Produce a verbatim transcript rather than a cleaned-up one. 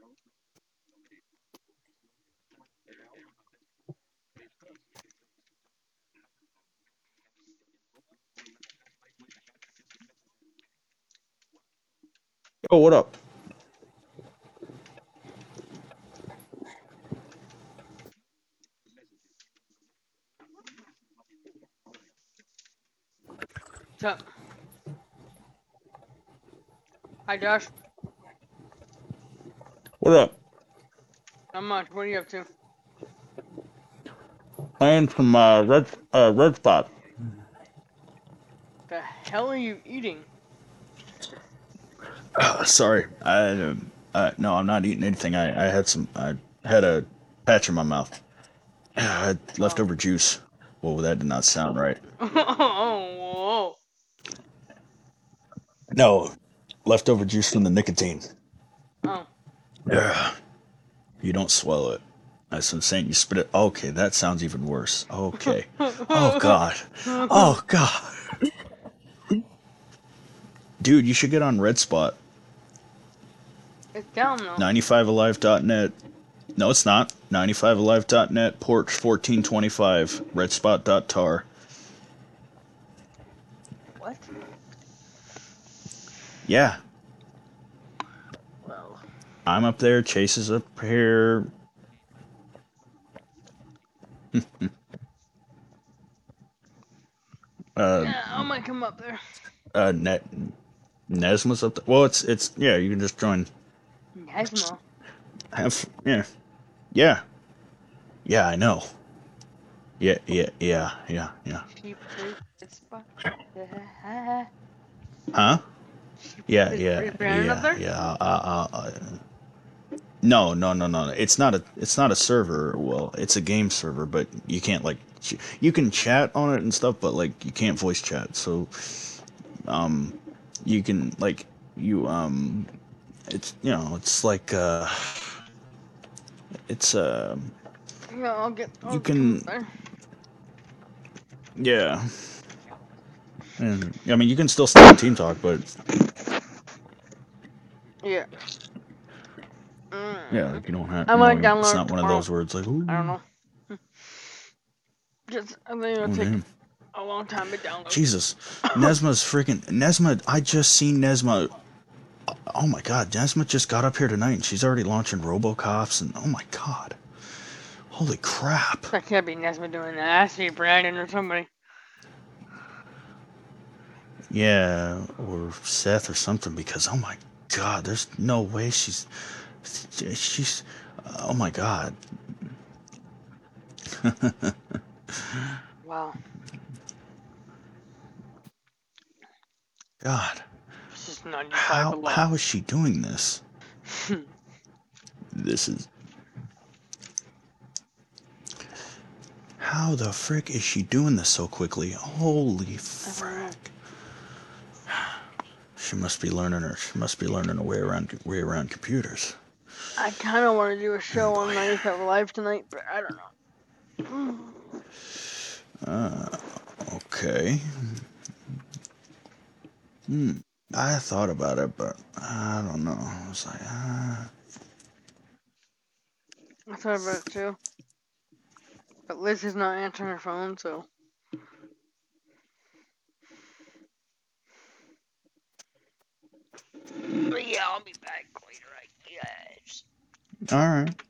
Oh, what up? So, hi Josh. What up? Not much. What are you up to? Playing some uh, red uh, red spot. The hell are you eating? Uh, sorry, I um, uh, no, I'm not eating anything. I, I had some. I had a patch in my mouth. I had Oh. leftover juice. Whoa, that did not sound right. Oh, whoa. No, leftover juice from the nicotine. Oh. Yeah, you don't swallow it. That's what I'm saying. You spit it. Okay, that sounds even worse. Okay. Oh God. Oh God. Dude, you should get on Red Spot. It's down though. ninety-five alive dot net. No, it's not. ninety-five alive dot net, port fourteen twenty-five, redspot dot tar. What? Yeah, Well. I'm up there. Chase is up here. Uh, Yeah, I might come up there. uh, Net Nesma's up there. Well, it's it's yeah. You can just join. Nesma. Have yeah, yeah, yeah. I know. Yeah, yeah, yeah, yeah, yeah. She plays red spot. Yeah. Huh? She Yeah, is yeah, Brandon up yeah, there? yeah. Uh, uh, uh, no, no, no, no. It's not a. It's not a server. Well, it's a game server, but you can't like. ch- You can chat on it and stuff, but like you can't voice chat. So, um, you can like you um, it's you know it's like uh, it's uh, Yeah, I'll get. you I'll come up can there. yeah. And I mean, you can still stay on Team Talk, but Yeah. yeah, Mm. like you don't have, I you might know, it's download it not one of tomorrow. those words like, I don't ooh, know. Just I think it'll oh take damn, a long time to download. Jesus, Nesma's freaking Nesma. I just seen Nesma. Oh my God, Nesma just got up here tonight, and she's already launching RoboCops, and oh my God, holy crap! That can't be Nesma doing that. I see Brandon or somebody. Yeah, or Seth or something, because oh my God, there's no way she's she's oh my God. Wow. God, This is ninety-five how alive. how is she doing this? This is how the frick is she doing this so quickly? Holy I don't know. frick! She must be learning her. She must be learning a way around way around computers. I kind of want to do a Oh show on boy. ninety-five alive tonight, but I don't know. Uh, okay. Hmm. I thought about it, but I don't know. I was like, ah. I thought about it too. But Liz is not answering her phone, so. But yeah, I'll be back later, I guess. All right.